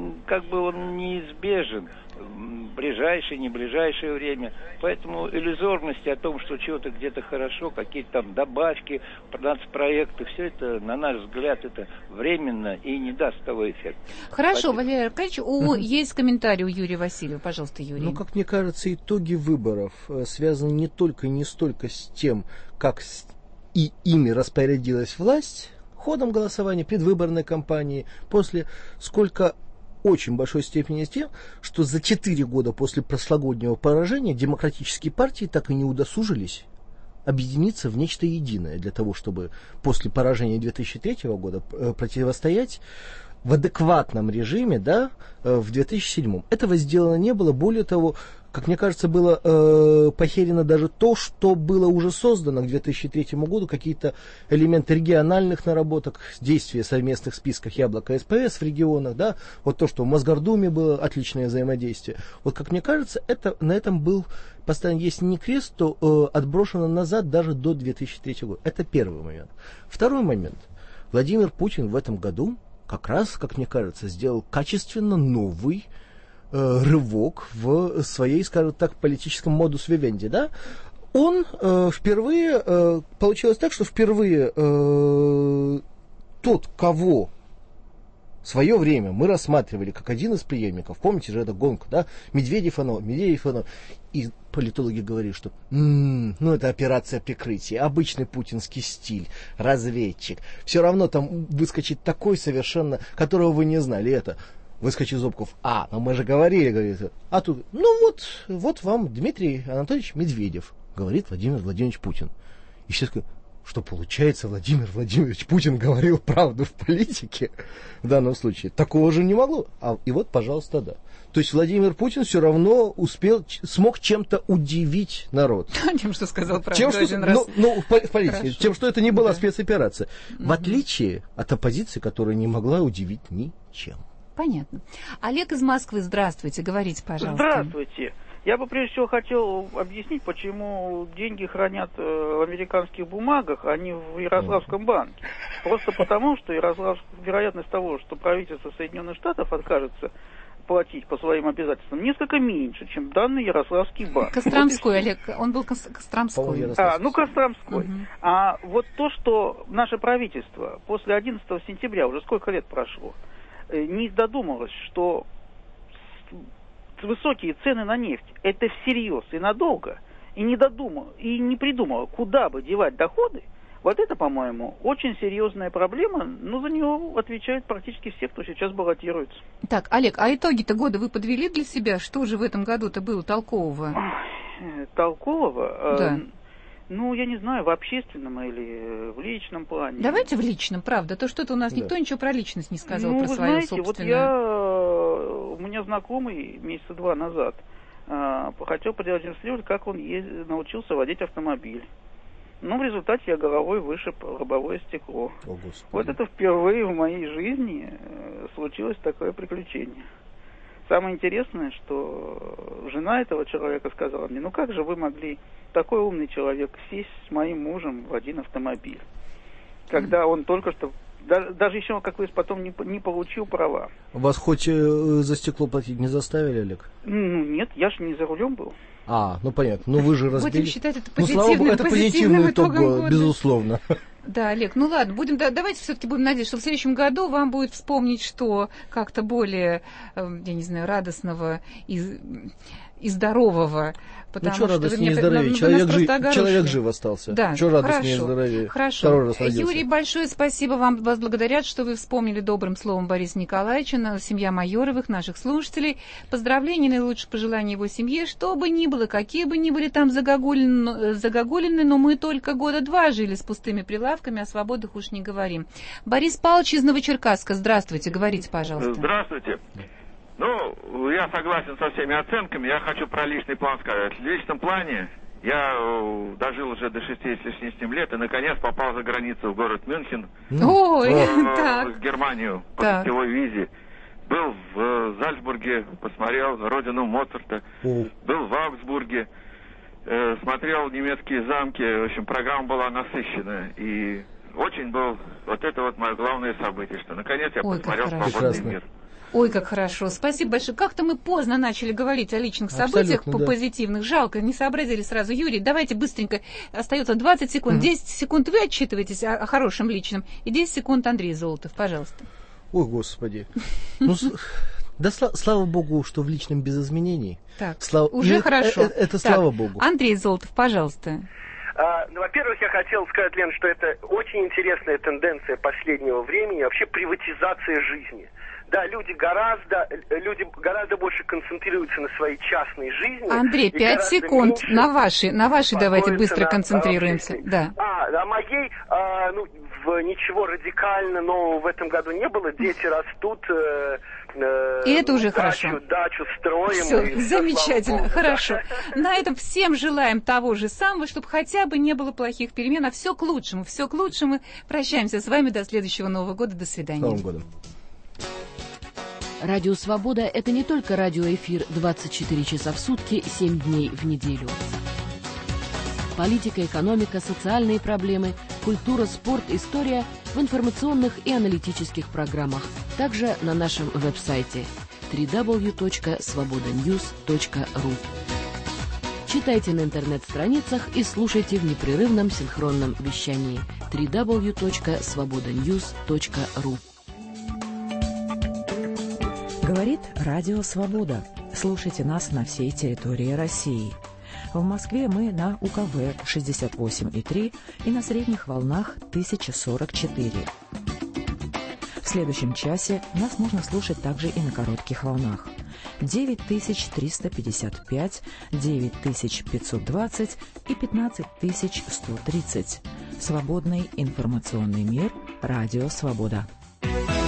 он неизбежен в ближайшее, не ближайшее время. Поэтому иллюзорности о том, что чего-то где-то хорошо, какие-то там добавки, нацпроекты, все это, на наш взгляд, это временно и не даст того эффекта. Хорошо, Валерий Аркадьевич, есть комментарий у Юрия Васильева. Пожалуйста, Юрий. Как мне кажется, итоги выборов связаны не столько с тем, как ими распорядилась власть, ходом голосования, предвыборной кампании, сколько очень большой степени с тем, что за 4 года после прошлогоднего поражения демократические партии так и не удосужились объединиться в нечто единое для того, чтобы после поражения 2003 года противостоять в адекватном режиме, в 2007. Этого сделано не было. Более того, как мне кажется, было похерено даже то, что было уже создано к 2003 году, какие-то элементы региональных наработок, действия в совместных списках Яблоко и СПС в регионах, то, что в Мосгордуме было отличное взаимодействие. Как мне кажется, на этом был постоянно, если не крест, то отброшено назад даже до 2003 года. Это первый момент. Второй момент. Владимир Путин в этом году как раз, как мне кажется, сделал качественно новый рывок в своей, скажем так, политическом модус вивенди, Он впервые, получилось так, что впервые тот, кого в свое время мы рассматривали как один из преемников, помните же, эта гонка, Медведев, и политологи говорили, что это операция прикрытия, обычный путинский стиль, разведчик, все равно там выскочит такой совершенно, которого вы не знали, выскочит Зубков, но мы же говорили, говорит, а тут, вот вам Дмитрий Анатольевич Медведев, говорит Владимир Владимирович Путин. И все сказали, что получается, Владимир Владимирович Путин говорил правду в политике в данном случае. Такого же не могло. И пожалуйста, да. То есть Владимир Путин все равно смог чем-то удивить народ. Тем, что сказал правду один раз. В политике. Тем, что это не была спецоперация. В отличие от оппозиции, которая не могла удивить ничем. Понятно. Олег из Москвы, здравствуйте, говорите, пожалуйста. Здравствуйте. Я бы прежде всего хотел объяснить, почему деньги хранят в американских бумагах, а не в Ярославском банке. Просто потому, что вероятность того, что правительство Соединенных Штатов откажется платить по своим обязательствам, несколько меньше, чем данный Ярославский банк. Костромской, Олег, он был Костромской. Костромской. А вот то, что наше правительство после 11 сентября, уже сколько лет прошло, не додумалось, что высокие цены на нефть, это всерьез и надолго, и не додумал, и не придумал, куда бы девать доходы, вот это, по-моему, очень серьезная проблема, но за нее отвечают практически все, кто сейчас баллотируется. Так, Олег, а итоги-то года вы подвели для себя? Что же в этом году-то было толкового? Толкового? Да. Ну, я не знаю, в общественном или в личном плане. Давайте в личном, правда. То что-то у нас никто ничего про личность не сказал, ну, про вы свою знаете, собственную. у меня знакомый месяца 2 назад хотел продемонстрировать, как он научился водить автомобиль. Ну, в результате я головой вышиб лобовое стекло. О, вот это впервые в моей жизни случилось такое приключение. Самое интересное, что жена этого человека сказала мне, ну как же вы могли, такой умный человек, сесть с моим мужем в один автомобиль, когда он только что, даже еще, как вы потом, не получил права. Вас хоть за стекло платить не заставили, Олег? Ну нет, я же не за рулем был. Ну понятно, ну вы же разбили. Будем считать это позитивный итог, безусловно. Да, Олег, ну ладно, давайте все-таки будем надеяться, что в следующем году вам будет вспомнить, что как-то более, я не знаю, радостного и здорового. Ну, что радостнее и здоровее? Человек жив остался. Да, что радостнее и здоровее? Хорошо. Юрий, большое спасибо вам. Вас благодарят, что вы вспомнили добрым словом Бориса Николаевича, семья Майоровых, наших слушателей. Поздравления, наилучшие пожелания его семье. Что бы ни было, какие бы ни были там загогулины, но мы только 2 года жили с пустыми прилавками, о свободах уж не говорим. Борис Павлович из Новочеркасска, здравствуйте, говорите, пожалуйста. Здравствуйте. Ну, я согласен со всеми оценками. Я хочу про личный план сказать. В личном плане я дожил уже до 60 с лишним лет и, наконец, попал за границу в город Мюнхен. В Германию по гостевой визе. Был в Зальцбурге, посмотрел родину Моцарта. Был в Аугсбурге. Смотрел немецкие замки. В общем, программа была насыщенная. И очень был... Вот это вот мое главное событие, что, наконец, я посмотрел свободный мир. Ой, как хорошо. Спасибо большое. Как-то мы поздно начали говорить о личных событиях, позитивных. Жалко, не сообразили сразу. Юрий, давайте быстренько. Остается 20 секунд. 10 секунд вы отчитываетесь о хорошем личном. И 10 секунд Андрей Золотов. Пожалуйста. Ой, Господи. Да слава Богу, что в личном без изменений. Так, уже хорошо. Это слава Богу. Андрей Золотов, пожалуйста. Ну, во-первых, я хотел сказать, Лен, что это очень интересная тенденция последнего времени, вообще приватизация жизни. Да, люди гораздо больше концентрируются на своей частной жизни. Андрей, 5 секунд на вашей давайте быстро концентрируемся. Да. А моей, ничего радикально нового в этом году не было. Дети растут. И это уже хорошо. Дачу строим. Все, замечательно, хорошо. На этом всем желаем того же самого, чтобы хотя бы не было плохих перемен, а все к лучшему. Все к лучшему. Прощаемся с вами до следующего Нового года. До свидания. С Новым годом. Радио «Свобода» — это не только радиоэфир 24 часа в сутки, 7 дней в неделю. Политика, экономика, социальные проблемы, культура, спорт, история в информационных и аналитических программах. Также на нашем веб-сайте www.svobodanews.ru. Читайте на интернет-страницах и слушайте в непрерывном синхронном вещании www.svobodanews.ru. Говорит Радио Свобода. Слушайте нас на всей территории России. В Москве мы на УКВ 68,3 и на средних волнах 1044. В следующем часе нас можно слушать также и на коротких волнах 9355, 9520 и 15130. Свободный информационный мир. Радио Свобода.